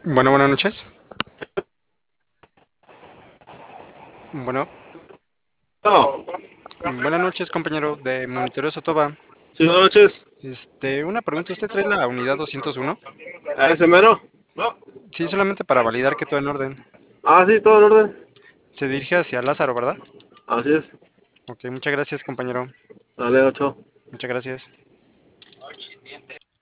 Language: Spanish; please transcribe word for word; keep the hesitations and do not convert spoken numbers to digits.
Bueno, buenas noches. Bueno, No, buenas noches, compañero de Monitoreo Sotoba. sí, buenas noches. Este, una pregunta, ¿usted trae la unidad doscientos uno? ¿A ese mero? Sí, solamente para validar que todo en orden. Ah, sí, todo en orden. Se dirige hacia Lázaro, ¿verdad? Así es. Ok, muchas gracias, compañero. Dale, ocho. Muchas gracias.